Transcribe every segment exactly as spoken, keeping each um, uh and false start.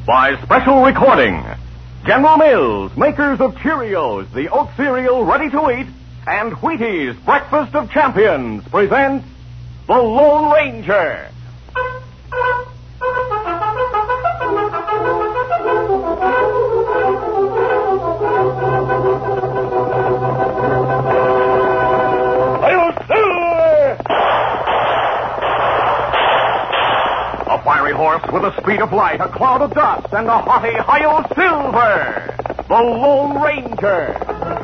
By special recording, General Mills, makers of Cheerios, the oat cereal ready to eat, and Wheaties, breakfast of champions, present The Lone Ranger. A fiery horse with the speed of light, a cloud of dust, and a haughty Hi-Yo Silver, the Lone Ranger.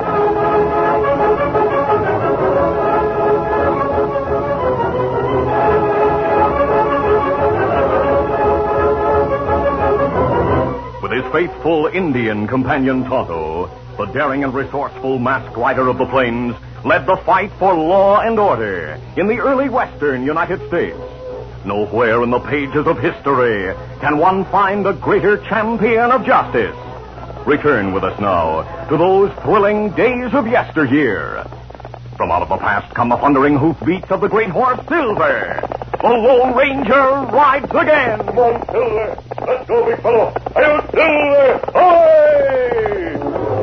With his faithful Indian companion Tonto, the daring and resourceful masked rider of the plains led the fight for law and order in the early western United States. Nowhere in the pages of history can one find a greater champion of justice. Return with us now to those thrilling days of yesteryear. From out of the past come the thundering hoofbeats of the great horse Silver. The Lone Ranger rides again. Come on, Silver. Let's go, big fellow. Hi-yo, Silver! Ahoy!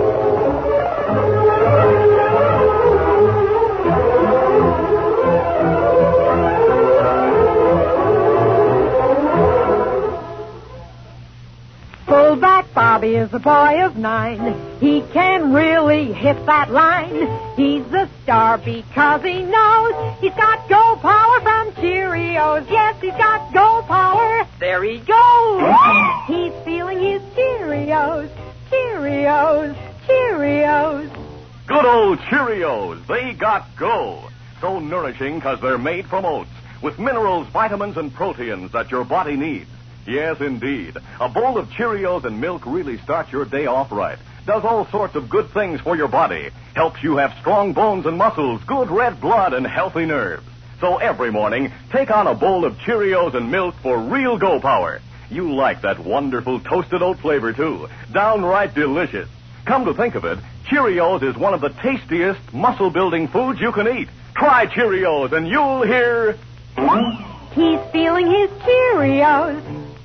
Fullback Bobby is a boy of nine. He can really hit that line. He's a star because he knows he's got go power from Cheerios. Yes, he's got go power. There he goes. He's feeling his Cheerios. Cheerios. Cheerios. Good old Cheerios. They got go. So nourishing because they're made from oats with minerals, vitamins, and proteins that your body needs. Yes, indeed. A bowl of Cheerios and milk really starts your day off right. Does all sorts of good things for your body. Helps you have strong bones and muscles, good red blood, and healthy nerves. So every morning, take on a bowl of Cheerios and milk for real go power. You like that wonderful toasted oat flavor, too. Downright delicious. Come to think of it, Cheerios is one of the tastiest muscle-building foods you can eat. Try Cheerios and you'll hear... He's feeling his Cheerios.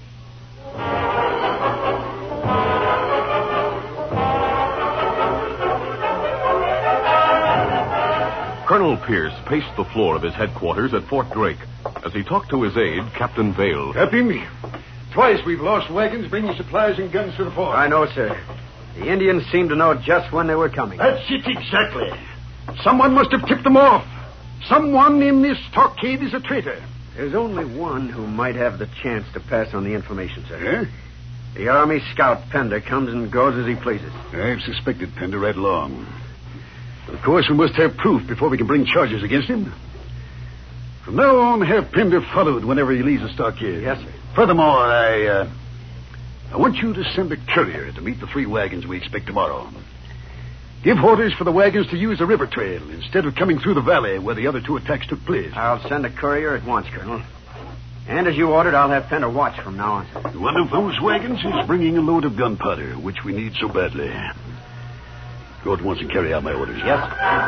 Colonel Pierce paced the floor of his headquarters at Fort Drake as he talked to his aide, Captain Vale. Captain, twice we've lost wagons bringing supplies and guns to the fort. I know, sir. The Indians seemed to know just when they were coming. That's it exactly. Someone must have tipped them off. Someone in this stockade is a traitor. There's only one who might have the chance to pass on the information, sir. Yeah? The Army scout, Pender, comes and goes as he pleases. I've suspected Pender right along. Of course, we must have proof before we can bring charges against him. From now on, have Pender followed whenever he leaves the stockade. Yes, sir. Furthermore, I, uh, I want you to send a courier to meet the three wagons we expect tomorrow. Give orders for the wagons to use the river trail instead of coming through the valley where the other two attacks took place. I'll send a courier at once, Colonel. And as you ordered, I'll have Pender watch from now on. One of those wagons is bringing a load of gunpowder, which we need so badly. Go at once and carry out my orders. Yes.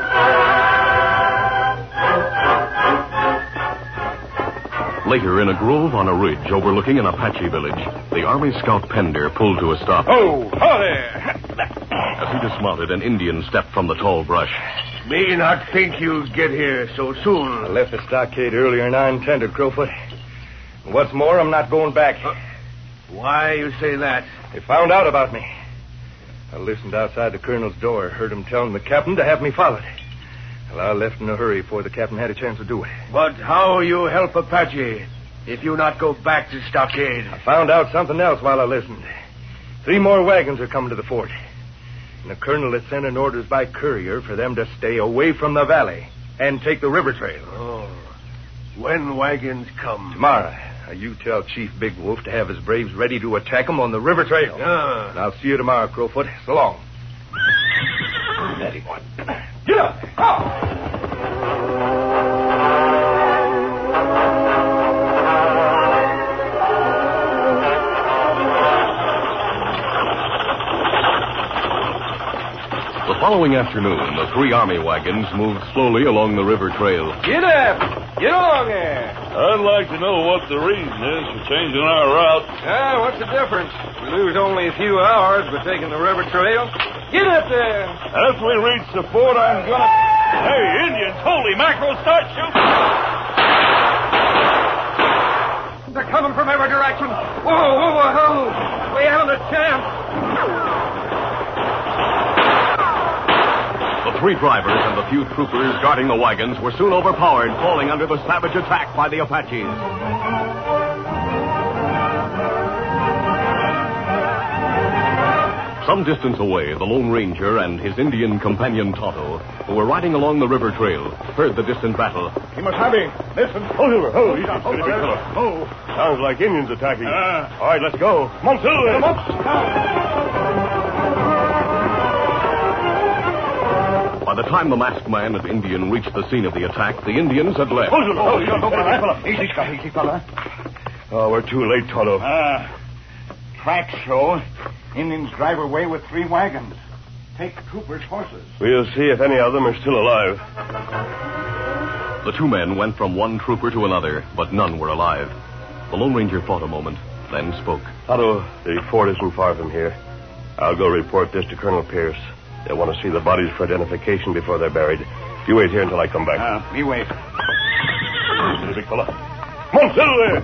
Later, in a grove on a ridge overlooking an Apache village, the Army scout Pender pulled to a stop. Oh, ho there! As he dismounted, an Indian stepped from the tall brush. Me not think you'd get here so soon. I left the stockade earlier than I intended, Crowfoot. And what's more, I'm not going back. Uh, why you say that? They found out about me. I listened outside the colonel's door, heard him telling the captain to have me followed. Well, I left in a hurry before the captain had a chance to do it. But how you help Apache if you not go back to stockade? I found out something else while I listened. Three more wagons are coming to the fort. And the colonel has sent an orders by courier for them to stay away from the valley and take the river trail. Oh. When wagons come? Tomorrow. Now, you tell Chief Big Wolf to have his braves ready to attack them on the river trail. Yeah. And I'll see you tomorrow, Crowfoot. So long. Steady, boy. Get up. Up. The following afternoon, the three Army wagons moved slowly along the river trail. Get up! Get along there! I'd like to know what the reason is for changing our route. Ah, what's the difference? We lose only a few hours by taking the river trail. Get up there! After we reach the fort, I'm gonna... Hey, Indians, holy mackerel, start shooting! They're coming from every direction. Whoa, whoa, whoa! We haven't a chance. The three drivers and the few troopers guarding the wagons were soon overpowered, falling under the savage attack by the Apaches. Some distance away, the Lone Ranger and his Indian companion Tonto, who were riding along the river trail, heard the distant battle. Kimasabi, listen. Hold over. Oh, easy, steady, big fella. Oh. Sounds like Indians attacking. Ah. All right, let's go. Come on, Silver. Come on. By the time the masked man and Indian reached the scene of the attack, the Indians had left. Hold over. Oh, easy, big fella. Easy, easy, fella. Oh, we're too late, Tonto. Ah. Tracks show Indians drive away with three wagons. Take troopers' horses. We'll see if any of them are still alive. The two men went from one trooper to another, but none were alive. The Lone Ranger thought a moment, then spoke. Tonto, the fort isn't far from here. I'll go report this to Colonel Pierce. They'll want to see the bodies for identification before they're buried. You wait here until I come back. Ah, we wait. Steady, big fella. Come on, Silver!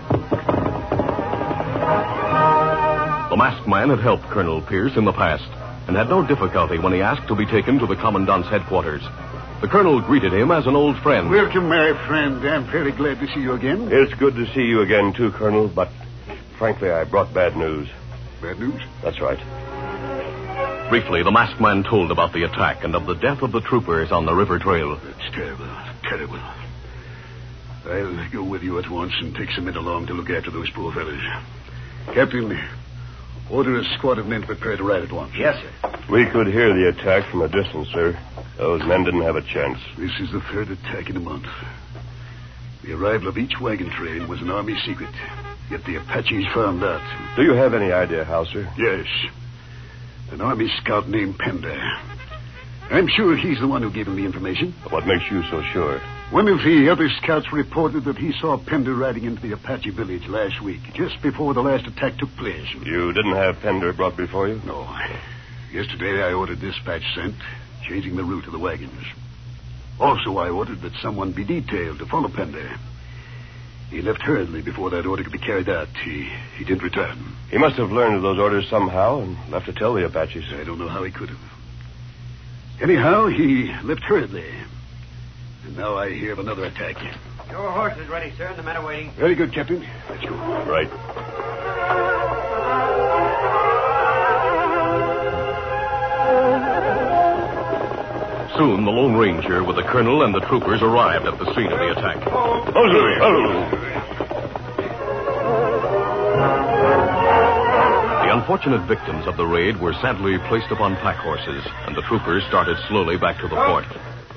The masked man had helped Colonel Pierce in the past and had no difficulty when he asked to be taken to the commandant's headquarters. The colonel greeted him as an old friend. Welcome, my friend. I'm very glad to see you again. It's good to see you again, too, Colonel, but frankly, I brought bad news. Bad news? That's right. Briefly, the masked man told about the attack and of the death of the troopers on the river trail. It's terrible, terrible. I'll go with you at once and take some men along to look after those poor fellows. Captain, order a squad of men prepared to ride at once. Yes, sir. We could hear the attack from a distance, sir. Those men didn't have a chance. This is the third attack in a month. The arrival of each wagon train was an army secret. Yet the Apaches found out. Do you have any idea how, sir? Yes. An army scout named Pender. I'm sure he's the one who gave him the information. What makes you so sure? One of the other scouts reported that he saw Pender riding into the Apache village last week, just before the last attack took place. You didn't have Pender brought before you? No. Yesterday I ordered dispatch sent, changing the route of the wagons. Also, I ordered that someone be detailed to follow Pender. He left hurriedly before that order could be carried out. He he didn't return. He must have learned of those orders somehow and left to tell the Apaches. I don't know how he could have. Anyhow, he left hurriedly. And now I hear of another attack. Your horse is ready, sir, and the men are waiting. Very good, Captain. Let's go. Right. Soon, the Lone Ranger with the colonel and the troopers arrived at the scene of the attack. Oh, oh. The unfortunate victims of the raid were sadly placed upon pack horses, and the troopers started slowly back to the fort.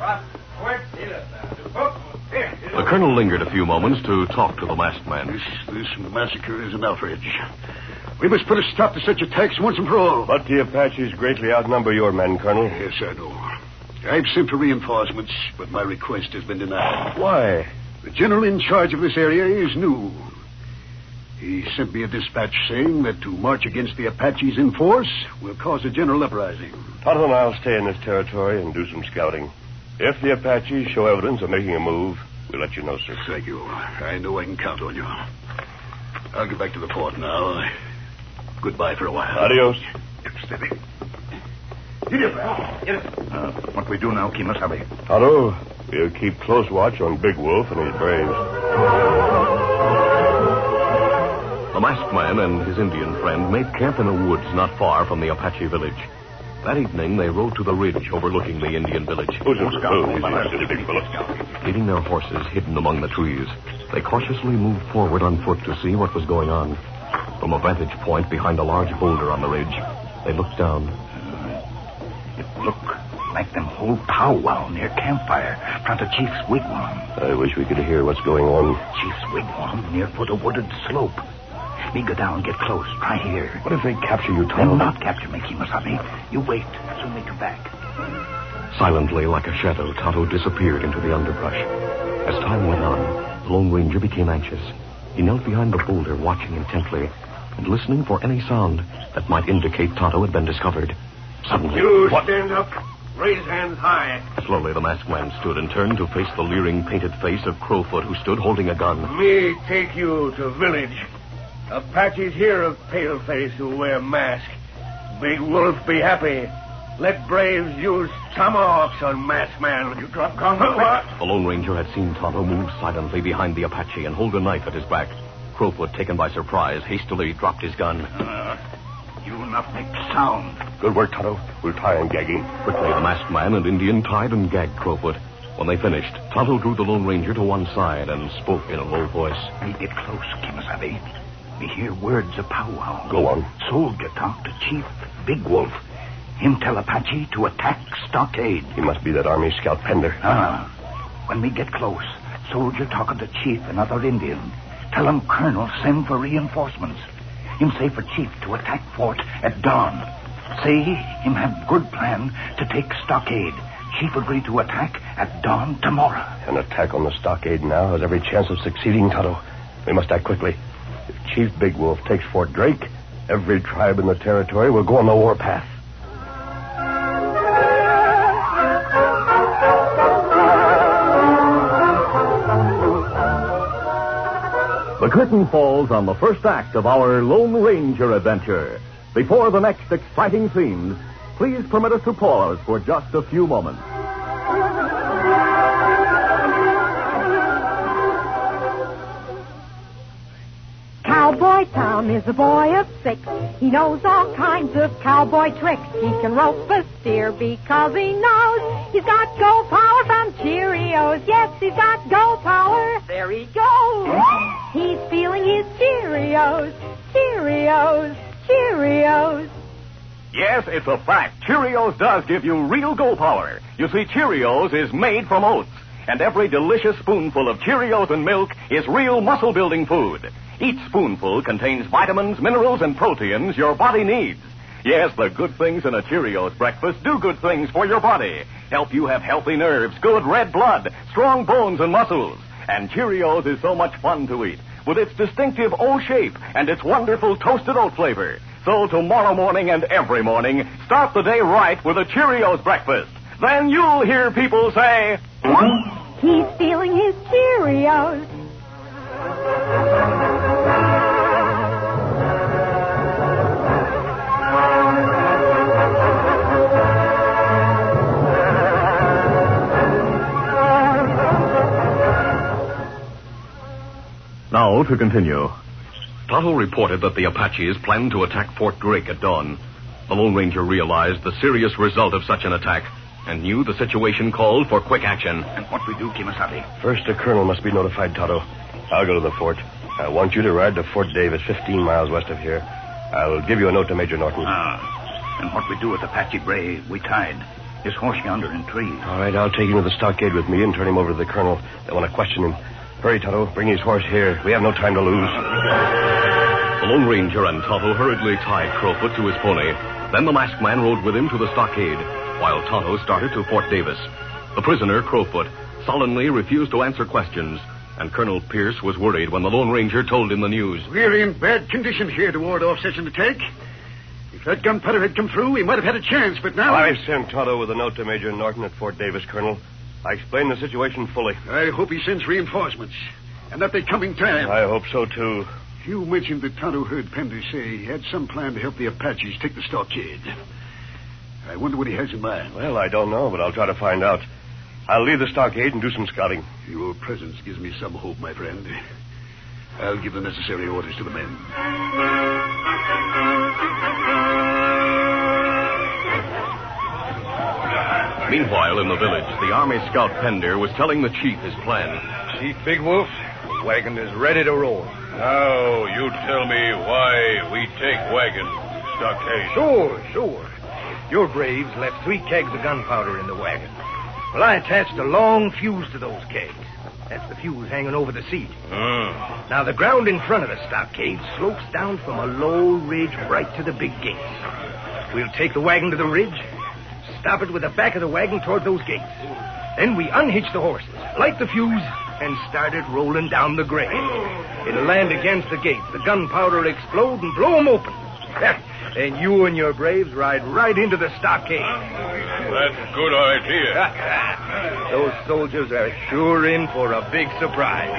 The colonel lingered a few moments to talk to the masked man. This, this massacre is an outrage. We must put a stop to such attacks once and for all. But the Apaches greatly outnumber your men, Colonel. Yes, I know. I've sent for reinforcements, but my request has been denied. Why? The general in charge of this area is new. He sent me a dispatch saying that to march against the Apaches in force will cause a general uprising. Tonto and I'll stay in this territory and do some scouting. If the Apaches show evidence of making a move, we'll let you know, sir. Thank you. I know I can count on you. I'll get back to the fort now. Goodbye for a while. Adios. Steady. Get it, pal. Get it. Uh, what we do now, Kimasabi? Tonto, we'll keep close watch on Big Wolf and his braves. The masked man and his Indian friend made camp in the woods not far from the Apache village. That evening, they rode to the ridge overlooking the Indian village. Who's it? Oh, easy, big fella. Leaving their horses hidden among the trees, they cautiously moved forward on foot to see what was going on. From a vantage point behind a large boulder on the ridge, they looked down. It looked like them whole powwow near campfire, front of Chief's wigwam. I wish we could hear what's going on. Chief's wigwam near foot of wooded slope. Me go down, get close, try here. What if they capture you, Tonto? They'll not capture me, Kimasabi. You wait. Soon they come back. Silently, like a shadow, Tonto disappeared into the underbrush. As time went on, the Lone Ranger became anxious. He knelt behind the boulder, watching intently and listening for any sound that might indicate Tonto had been discovered. Suddenly... You what? stand up. Raise hands high. Slowly, the masked man stood and turned to face the leering, painted face of Crowfoot, who stood holding a gun. Me take you to village. Apaches hear of paleface who wear mask. Big Wolf be happy. Let braves use tomahawks on masked man. You drop gun. What? The Lone Ranger had seen Tonto move silently behind the Apache and hold a knife at his back. Crowfoot, taken by surprise, hastily dropped his gun. Uh, you not make sound. Good work, Tonto. We'll tie and gag him. Quickly, the masked man and Indian tied and gagged Crowfoot. When they finished, Tonto drew the Lone Ranger to one side and spoke in a low voice. We get close, Kimasabi. We hear words of powwow. Go on. Soldier talk to Chief Big Wolf. Him tell Apache to attack stockade. He must be that army scout Pender. Ah. When we get close, soldier talk of the chief and other Indian. Tell him Colonel send for reinforcements. Him say for chief to attack fort at dawn. Say him have good plan to take stockade. Chief agree to attack at dawn tomorrow. An attack on the stockade now has every chance of succeeding, Tonto. We must act quickly. If Chief Big Wolf takes Fort Drake, every tribe in the territory will go on the warpath. The curtain falls on the first act of our Lone Ranger adventure. Before the next exciting scenes, please permit us to pause for just a few moments. Cowboy Tom is a boy of six. He knows all kinds of cowboy tricks. He can rope a steer because he knows he's got go power from Cheerios. Yes, he's got go power. There he goes. He's feeling his Cheerios. Cheerios. Cheerios. Yes, it's a fact. Cheerios does give you real go power. You see, Cheerios is made from oats, and every delicious spoonful of Cheerios and milk is real muscle-building food. Each spoonful contains vitamins, minerals, and proteins your body needs. Yes, the good things in a Cheerios breakfast do good things for your body. Help you have healthy nerves, good red blood, strong bones and muscles. And Cheerios is so much fun to eat, with its distinctive O shape and its wonderful toasted oat flavor. So tomorrow morning and every morning, start the day right with a Cheerios breakfast. Then you'll hear people say, he's feeling his Cheerios. Now to continue. Tonto reported that the Apaches planned to attack Fort Drake at dawn. The Lone Ranger realized the serious result of such an attack and knew the situation called for quick action. And what we do, Kimasabi? First, the colonel must be notified, Tonto. I'll go to the fort. I want you to ride to Fort Davis, fifteen miles west of here. I'll give you a note to Major Norton. Ah. And what we do with Apache Bray, we tied. His horse yonder in tree. All right, I'll take him to the stockade with me and turn him over to the colonel. They want to question him. Hurry, Tonto. Bring his horse here. We have no time to lose. The Lone Ranger and Tonto hurriedly tied Crowfoot to his pony. Then the masked man rode with him to the stockade, while Tonto started to Fort Davis. The prisoner, Crowfoot, sullenly refused to answer questions, and Colonel Pierce was worried when the Lone Ranger told him the news. We're in bad condition here to ward off such an attack. If that gunpowder had come through, we might have had a chance, but now... I sent Tonto with a note to Major Norton at Fort Davis, Colonel. I explained the situation fully. I hope he sends reinforcements, and that they come in time. I hope so, too. You mentioned that Tonto heard Pender say he had some plan to help the Apaches take the stockade. I wonder what he has in mind. Well, I don't know, but I'll try to find out. I'll leave the stockade and do some scouting. Your presence gives me some hope, my friend. I'll give the necessary orders to the men. Meanwhile, in the village, the Army scout Pender was telling the chief his plan. Chief Big Wolf, the wagon is ready to roll. Now, you tell me why we take wagon stockade. Sure, sure. Your braves left three kegs of gunpowder in the wagon. Well, I attached a long fuse to those kegs. That's the fuse hanging over the seat. Mm. Now, the ground in front of the stockade slopes down from a low ridge right to the big gates. We'll take the wagon to the ridge, stop it with the back of the wagon toward those gates. Then we unhitch the horses, light the fuse, and started rolling down the grade. It'll land against the gate. The gunpowder will explode and blow 'em open. And you and your braves ride right into the stockade. That's a good idea. Those soldiers are sure in for a big surprise.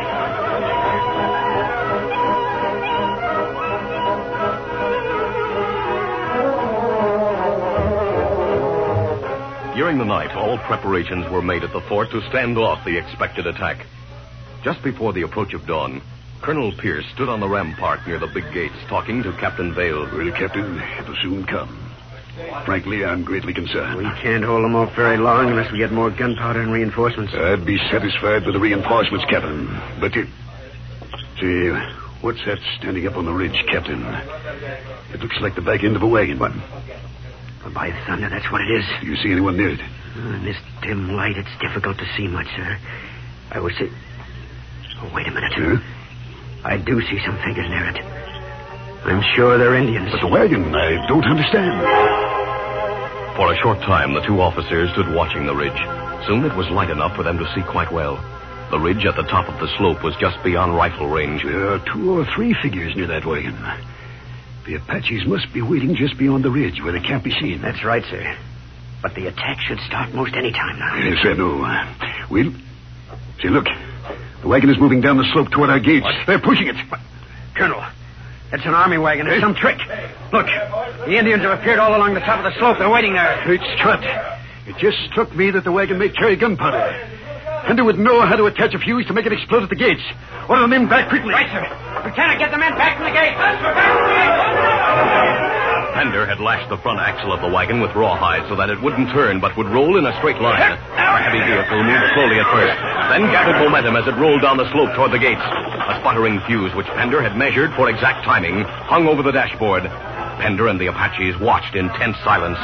During the night, all preparations were made at the fort to stand off the expected attack. Just before the approach of dawn, Colonel Pierce stood on the rampart near the big gates, talking to Captain Vale. Well, Captain, it'll soon come. Frankly, I'm greatly concerned. We can't hold them off very long unless we get more gunpowder and reinforcements. I'd be satisfied with the reinforcements, Captain. But it... See, what's that standing up on the ridge, Captain? It looks like the back end of a wagon. What? Well, by thunder, that's what it is. Do you see anyone near it? Uh, in this dim light, it's difficult to see much, sir. I was... Say... Oh, wait a minute. Huh? I do see some figures near it. I'm sure they're Indians. But the wagon, I don't understand. For a short time, the two officers stood watching the ridge. Soon it was light enough for them to see quite well. The ridge at the top of the slope was just beyond rifle range. There are two or three figures near that wagon. The Apaches must be waiting just beyond the ridge where they can't be seen. That's right, sir. But the attack should start most any time now. Yes, I know. We'll... See, look. The wagon is moving down the slope toward our gates. What? They're pushing it. But, Colonel, that's an army wagon. It's some trick. Look, the Indians have appeared all along the top of the slope. They're waiting there. Great Scott. It just struck me that the wagon may carry gunpowder. Pender would know how to attach a fuse to make it explode at the gates. Order the men back quickly. Right, sir. Lieutenant, get the men back from the gate. Back from the gate. Pender had lashed the front axle of the wagon with rawhide so that it wouldn't turn but would roll in a straight line. The heavy vehicle moved slowly at first, then gathered momentum as it rolled down the slope toward the gates. A sputtering fuse, which Pender had measured for exact timing, hung over the dashboard. Pender and the Apaches watched in tense silence.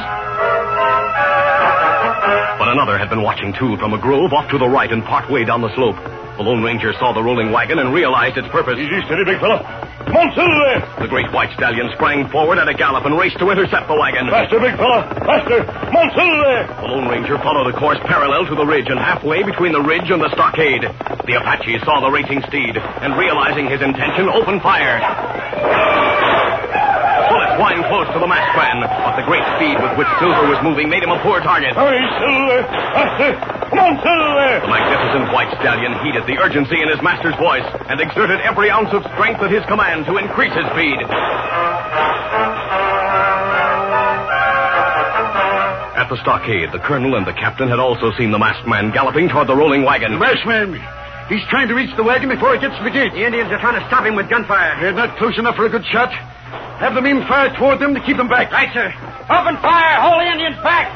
But another had been watching, too, from a grove off to the right and part way down the slope. The Lone Ranger saw the rolling wagon and realized its purpose. Easy, steady, big fella. Come on, Silver! The great white stallion sprang forward at a gallop and raced to intercept the wagon. Faster, big fella! Faster! Come on, Silver! The Lone Ranger followed a course parallel to the ridge and halfway between the ridge and the stockade. The Apaches saw the racing steed and, realizing his intention, opened fire. Bullets whined close to the masked man, but the great speed with which Silver was moving made him a poor target. Hurry, Silver! Faster! Come on, Silver! The magnificent white stallion heeded the urgency in his master's voice and exerted every ounce of strength at his command to increase his speed. At the stockade, the colonel and the captain had also seen the masked man galloping toward the rolling wagon. The masked man! He's trying to reach the wagon before it gets to the gate. The Indians are trying to stop him with gunfire. They're not close enough for a good shot. Have the men fire toward them to keep them back. Right, sir. Open fire! Hold the Indians back!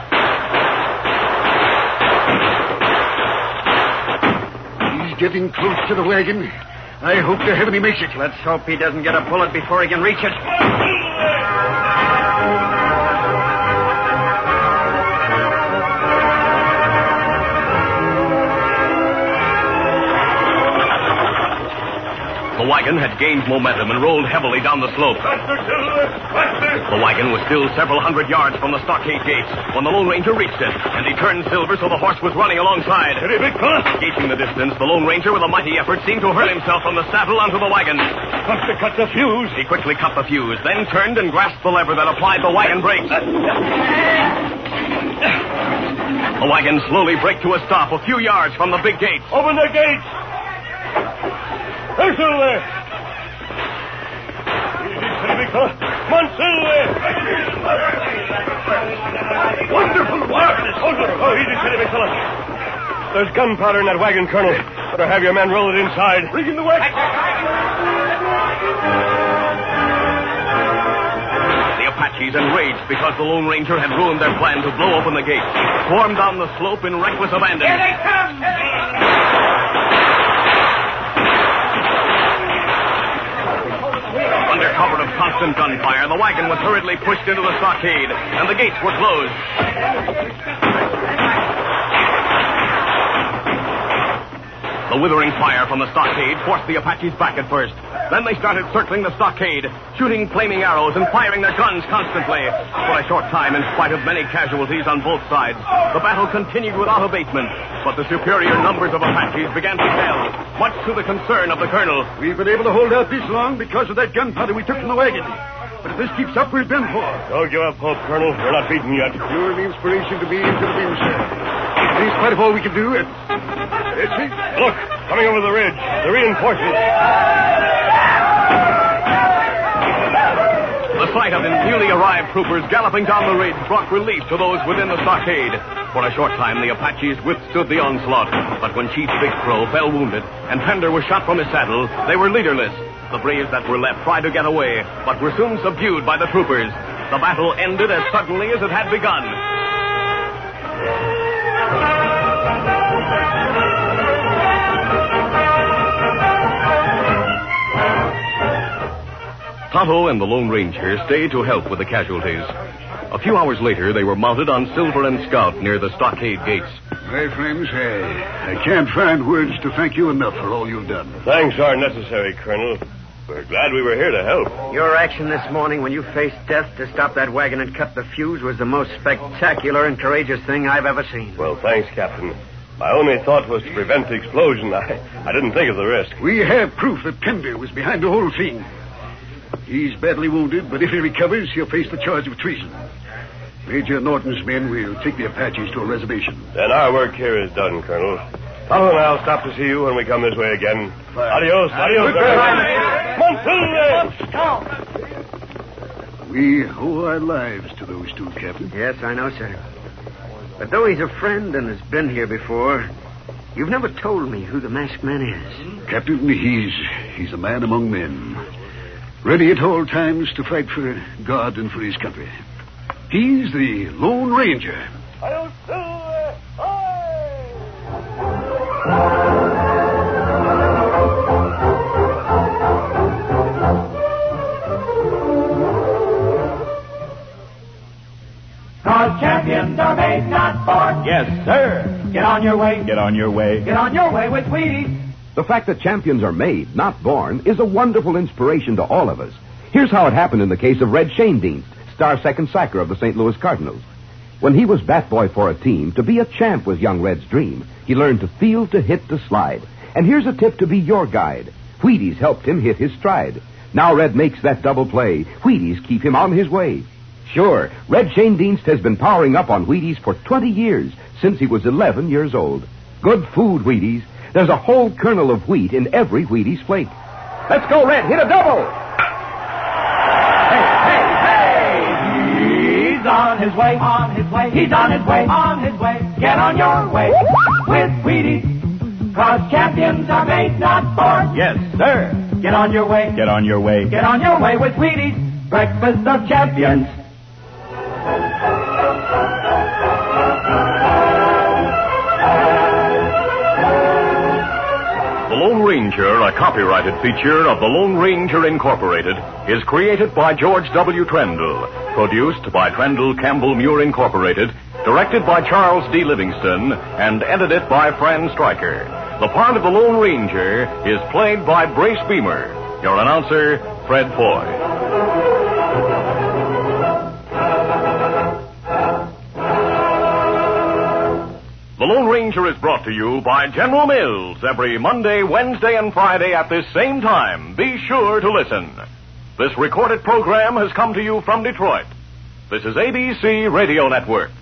He's getting close to the wagon. I hope to heaven he makes it. Let's hope he doesn't get a bullet before he can reach it. The wagon had gained momentum and rolled heavily down the slope. Faster, Silver! Faster! The wagon was still several hundred yards from the stockade gates when the Lone Ranger reached it, and he turned Silver so the horse was running alongside. Steady, big fella! Gauging the distance, the Lone Ranger, with a mighty effort, seemed to hurl himself from the saddle onto the wagon. Got to cut the fuse. He quickly cut the fuse, then turned and grasped the lever that applied the wagon brakes. The wagon slowly braked to a stop a few yards from the big gates. Open the gates! There, Silver! Easy, steady, big fella. Come on, Silver! Wonderful work! Oh, easy, steady, big fella. There's gunpowder in that wagon, Colonel. Better have your men roll it inside. Bring in the wagon. The Apaches, enraged because the Lone Ranger had ruined their plan to blow open the gate, swarmed down the slope in reckless abandon. Here they come! Under cover of constant gunfire, the wagon was hurriedly pushed into the stockade, and the gates were closed. The withering fire from the stockade forced the Apaches back at first. Then they started circling the stockade, shooting flaming arrows and firing their guns constantly. For a short time, in spite of many casualties on both sides, the battle continued without abatement. But the superior numbers of Apaches began to tell, much to the concern of the colonel. We've been able to hold out this long because of that gunpowder we took from the wagon. But if this keeps up, we're done for. Don't give up hope, Colonel. We're not beaten yet. You're the inspiration to me and to the men, sir. In spite of all we can do, it... It's it. Look, coming over the ridge. The reinforcements. The sight of the newly arrived troopers galloping down the ridge brought relief to those within the stockade. For a short time, the Apaches withstood the onslaught. But when Chief Big Crow fell wounded and Pender was shot from his saddle, they were leaderless. The braves that were left tried to get away, but were soon subdued by the troopers. The battle ended as suddenly as it had begun. Tonto and the Lone Ranger stayed to help with the casualties. A few hours later, they were mounted on Silver and Scout near the stockade gates. My friends, I, I can't find words to thank you enough for all you've done. Thanks aren't necessary, Colonel. We're glad we were here to help. Your action this morning when you faced death to stop that wagon and cut the fuse was the most spectacular and courageous thing I've ever seen. Well, thanks, Captain. My only thought was to prevent the explosion. I, I didn't think of the risk. We have proof that Pender was behind the whole thing. He's badly wounded, but if he recovers, he'll face the charge of treason. Major Norton's men will take the Apaches to a reservation. Then our work here is done, Colonel. Tonto and I'll stop to see you when we come this way again. Fine. Adios, adios. Montilla! We owe our lives to those two, Captain. Yes, I know, sir. But though he's a friend and has been here before, you've never told me who the masked man is. Captain, he's he's a man among men. Ready at all times to fight for God and for his country. He's the Lone Ranger. Cause champions are made, not born. Yes, sir. Get on your way. Get on your way. Get on your way with Wheaties. The fact that champions are made, not born, is a wonderful inspiration to all of us. Here's how it happened in the case of Red Schoendienst, star second sacker of the Saint Louis Cardinals. When he was bat boy for a team, to be a champ was young Red's dream. He learned to feel, to hit, to slide. And here's a tip to be your guide. Wheaties helped him hit his stride. Now Red makes that double play. Wheaties keep him on his way. Sure, Red Schoendienst has been powering up on Wheaties for twenty years, since he was eleven years old. Good food, Wheaties. There's a whole kernel of wheat in every Wheaties flake. Let's go, Red. Hit a double. Hey, hey, hey. He's on his way, on his way. He's on his way, on his way. Get on your way with Wheaties. Cause champions are made, not born. Yes, sir. Get on your way. Get on your way. Get on your way with Wheaties. Breakfast of champions. The Lone Ranger, a copyrighted feature of the Lone Ranger Incorporated, is created by George W. Trendle, produced by Trendle Campbell Muir Incorporated, directed by Charles D. Livingston, and edited by Fran Stryker. The part of the Lone Ranger is played by Brace Beamer. Your announcer, Fred Foy. The Lone Ranger is brought to you by General Mills every Monday, Wednesday, and Friday at this same time. Be sure to listen. This recorded program has come to you from Detroit. This is A B C Radio Network.